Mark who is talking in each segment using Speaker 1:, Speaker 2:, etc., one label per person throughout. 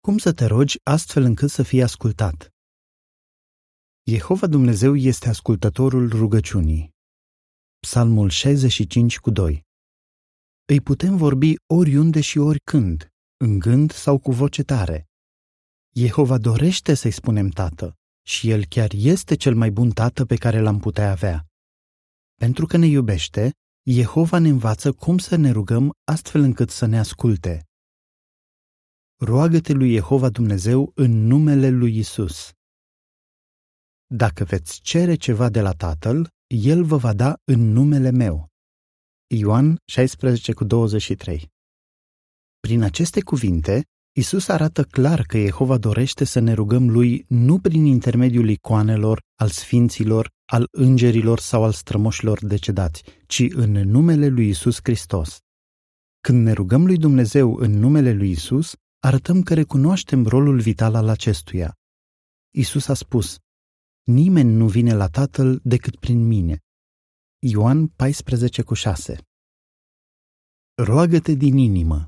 Speaker 1: Cum să te rogi astfel încât să fii ascultat? Jehova Dumnezeu este ascultătorul rugăciunii. Psalmul 65:2. Îi putem vorbi oriunde și oricând, în gând sau cu voce tare. Jehova dorește să-i spunem Tată și El chiar este cel mai bun Tată pe care l-am putea avea. Pentru că ne iubește, Jehova ne învață cum să ne rugăm astfel încât să ne asculte. Roagă-te lui Jehova Dumnezeu în numele lui Isus. Dacă veți cere ceva de la Tatăl, El vă va da în numele meu. Ioan 16:23. Prin aceste cuvinte, Isus arată clar că Jehova dorește să ne rugăm lui nu prin intermediul icoanelor, al sfinților, al îngerilor sau al strămoșilor decedați, ci în numele lui Isus Hristos. Când ne rugăm lui Dumnezeu în numele lui Isus, arătăm că recunoaștem rolul vital al acestuia. Isus a spus: nimeni nu vine la Tatăl decât prin mine. Ioan 14:6. Roagă-te din inimă.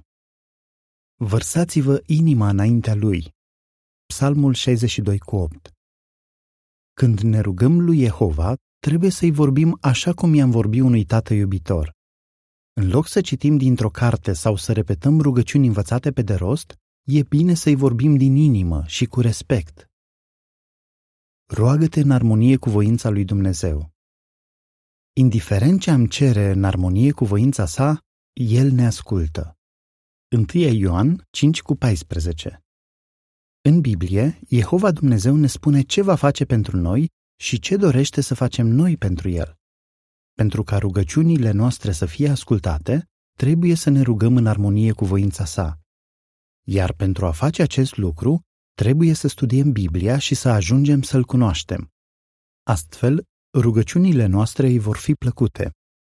Speaker 1: Vărsați-vă inima înaintea lui. Psalmul 62:8. Când ne rugăm lui Jehova, trebuie să-i vorbim așa cum i-am vorbit unui tată iubitor. În loc să citim dintr-o carte sau să repetăm rugăciuni învățate pe de rost, e bine să-i vorbim din inimă și cu respect. Roagă-te în armonie cu voința lui Dumnezeu. Indiferent ce am cere în armonie cu voința sa, El ne ascultă. 1 Ioan 5:14. În Biblie, Jehova Dumnezeu ne spune ce va face pentru noi și ce dorește să facem noi pentru El. Pentru ca rugăciunile noastre să fie ascultate, trebuie să ne rugăm în armonie cu voința sa. Iar pentru a face acest lucru, trebuie să studiem Biblia și să ajungem să-L cunoaștem. Astfel, rugăciunile noastre îi vor fi plăcute.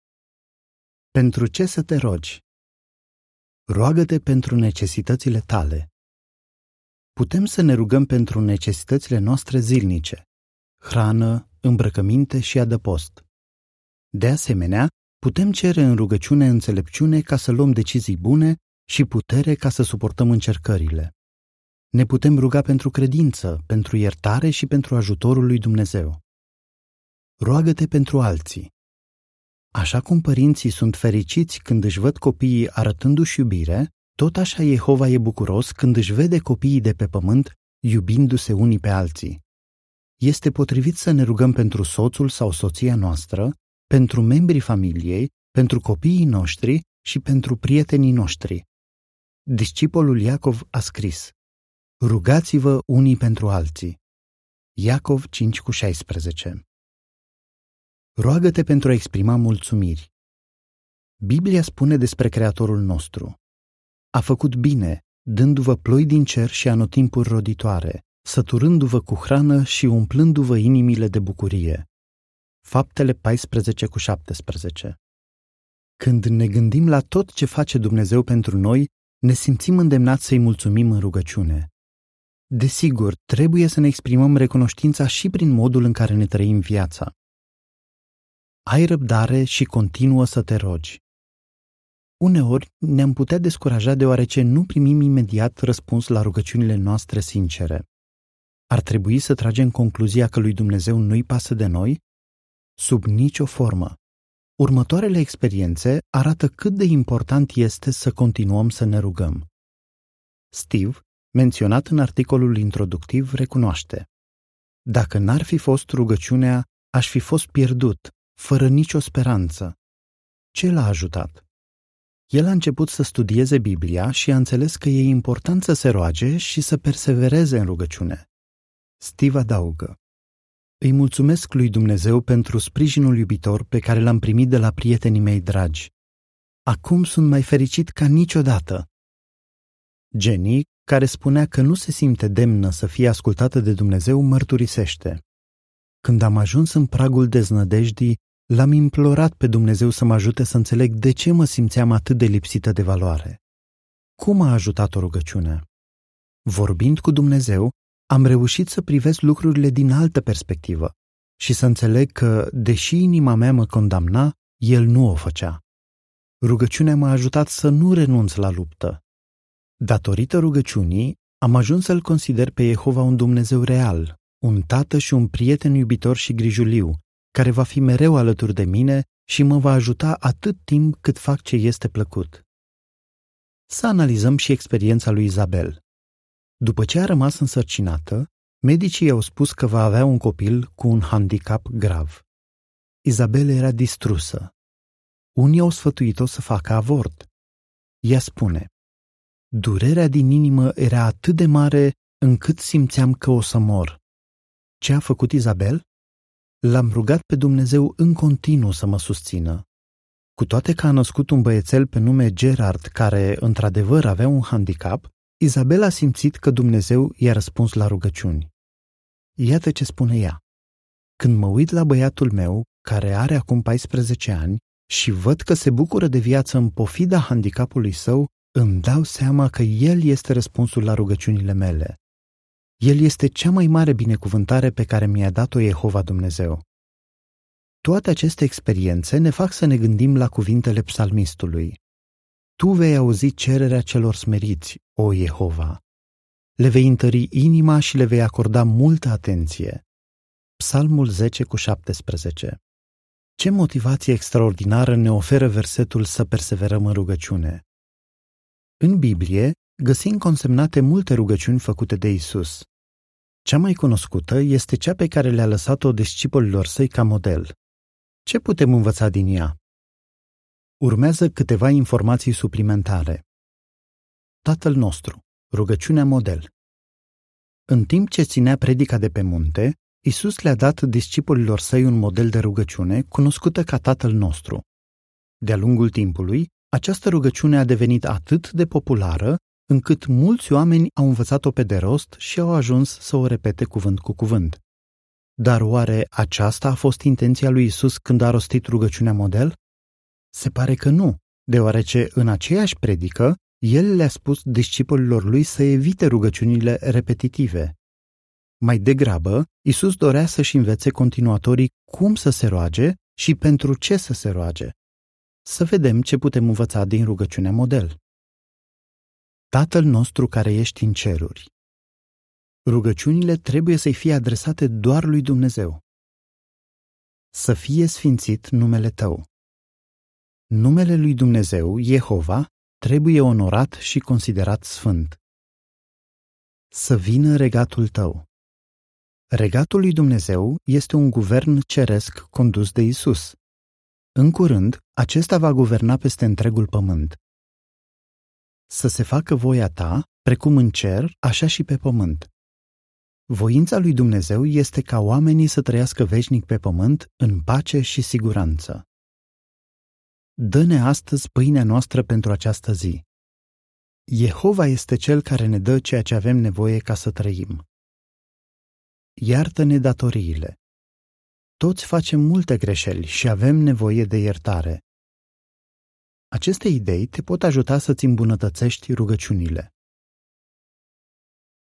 Speaker 1: Pentru ce să te rogi? Roagă-te pentru necesitățile tale. Putem să ne rugăm pentru necesitățile noastre zilnice: hrană, îmbrăcăminte și adăpost. De asemenea, putem cere în rugăciune înțelepciune ca să luăm decizii bune și putere ca să suportăm încercările. Ne putem ruga pentru credință, pentru iertare și pentru ajutorul lui Dumnezeu. Roagă-te pentru alții. Așa cum părinții sunt fericiți când își văd copiii arătându-și iubire, tot așa Jehova e bucuros când își vede copiii de pe pământ iubindu-se unii pe alții. Este potrivit să ne rugăm pentru soțul sau soția noastră, pentru membrii familiei, pentru copiii noștri și pentru prietenii noștri. Discipolul Iacov a scris: rugați-vă unii pentru alții. Iacov 5:16. Roagă-te pentru a exprima mulțumiri. Biblia spune despre Creatorul nostru: a făcut bine, dându-vă ploi din cer și anotimpuri roditoare, săturându-vă cu hrană și umplându-vă inimile de bucurie. Faptele 14:17. Când ne gândim la tot ce face Dumnezeu pentru noi, ne simțim îndemnați să-i mulțumim în rugăciune. Desigur, trebuie să ne exprimăm recunoștința și prin modul în care ne trăim viața. Ai răbdare și continuă să te rogi. Uneori ne-am putea descuraja deoarece nu primim imediat răspuns la rugăciunile noastre sincere. Ar trebui să tragem concluzia că lui Dumnezeu nu-i pasă de noi? Sub nicio formă. Următoarele experiențe arată cât de important este să continuăm să ne rugăm. Steve, menționat în articolul introductiv, recunoaște: dacă n-ar fi fost rugăciunea, aș fi fost pierdut, fără nicio speranță. Ce l-a ajutat? El a început să studieze Biblia și a înțeles că e important să se roage și să persevereze în rugăciune. Steve adaugă: îi mulțumesc lui Dumnezeu pentru sprijinul iubitor pe care l-am primit de la prietenii mei dragi. Acum sunt mai fericit ca niciodată. Jenny, care spunea că nu se simte demnă să fie ascultată de Dumnezeu, mărturisește: când am ajuns în pragul deznădejdii, l-am implorat pe Dumnezeu să mă ajute să înțeleg de ce mă simțeam atât de lipsită de valoare. Cum a ajutat-o rugăciunea? Vorbind cu Dumnezeu, am reușit să privesc lucrurile din altă perspectivă și să înțeleg că, deși inima mea mă condamna, El nu o făcea. Rugăciunea m-a ajutat să nu renunț la luptă. Datorită rugăciunii, Am ajuns să-L consider pe Jehova un Dumnezeu real, un tată și un prieten iubitor și grijuliu, care va fi mereu alături de mine și mă va ajuta atât timp cât fac ce este plăcut. Să analizăm și experiența lui Izabel. După ce a rămas însărcinată, medicii i-au spus că va avea un copil cu un handicap grav. Izabel era distrusă. Unii au sfătuit-o să facă avort. Ea spune: durerea din inimă era atât de mare încât simțeam că o să mor. Ce a făcut Izabel? L-am rugat pe Dumnezeu în continuu să mă susțină. Cu toate că a născut un băiețel pe nume Gerard, care într-adevăr avea un handicap, Izabel a simțit că Dumnezeu i-a răspuns la rugăciuni. Iată ce spune ea: când mă uit la băiatul meu, care are acum 14 ani, și văd că se bucură de viață în pofida handicapului său, îmi dau seama că el este răspunsul la rugăciunile mele. El este cea mai mare binecuvântare pe care mi-a dat-o Jehova Dumnezeu. Toate aceste experiențe ne fac să ne gândim la cuvintele psalmistului: Tu vei auzi cererea celor smeriți, o Jehova. Le vei întări inima și le vei acorda multă atenție. Psalmul 10:17. Ce motivație extraordinară ne oferă versetul să perseverăm în rugăciune. În Biblie găsim consemnate multe rugăciuni făcute de Isus. Cea mai cunoscută este cea pe care le-a lăsat-o discipolilor săi ca model. Ce putem învăța din ea? Urmează câteva informații suplimentare. Tatăl nostru, rugăciunea model. În timp ce ținea predica de pe munte, Isus le-a dat discipolilor săi un model de rugăciune cunoscută ca Tatăl nostru. De-a lungul timpului, această rugăciune a devenit atât de populară, încât mulți oameni au învățat-o pe de rost și au ajuns să o repete cuvânt cu cuvânt. Dar oare aceasta a fost intenția lui Isus când a rostit rugăciunea model? Se pare că nu, deoarece în aceeași predică, el le-a spus discipolilor lui să evite rugăciunile repetitive. Mai degrabă, Isus dorea să-și învețe continuatorii cum să se roage și pentru ce să se roage. Să vedem ce putem învăța din rugăciunea model. Tatăl nostru care ești în ceruri. Rugăciunile trebuie să-i fie adresate doar lui Dumnezeu. Să fie sfințit numele tău. Numele lui Dumnezeu, Jehova, trebuie onorat și considerat sfânt. Să vină regatul tău. Regatul lui Dumnezeu este un guvern ceresc condus de Isus. În curând, acesta va guverna peste întregul pământ. Să se facă voia ta, precum în cer, așa și pe pământ. Voința lui Dumnezeu este ca oamenii să trăiască veșnic pe pământ, în pace și siguranță. Dă-ne astăzi pâinea noastră pentru această zi. Jehova este Cel care ne dă ceea ce avem nevoie ca să trăim. Iartă-ne datoriile. Toți facem multe greșeli și avem nevoie de iertare. Aceste idei te pot ajuta să-ți îmbunătățești rugăciunile.